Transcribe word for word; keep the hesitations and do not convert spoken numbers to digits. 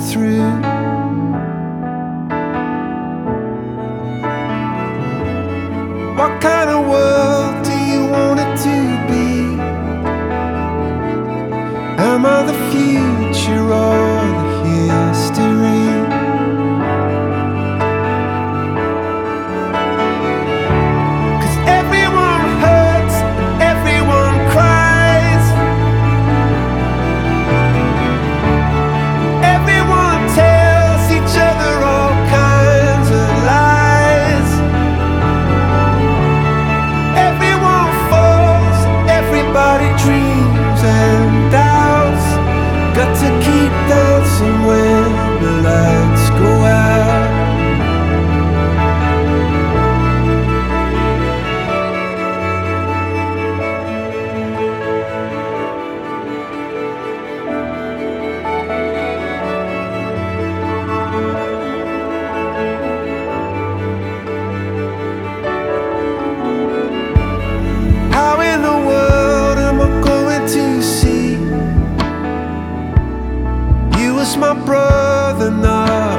through. What kind of world do you want it to be? Am I the future or the history? Cause everyone hurts, everyone cries, everyone tells each other all kinds of lies. Everyone falls, everybody dreams and doubts. Got to keep dancing when the lights go out. How in the world am I going to see you as my brother now?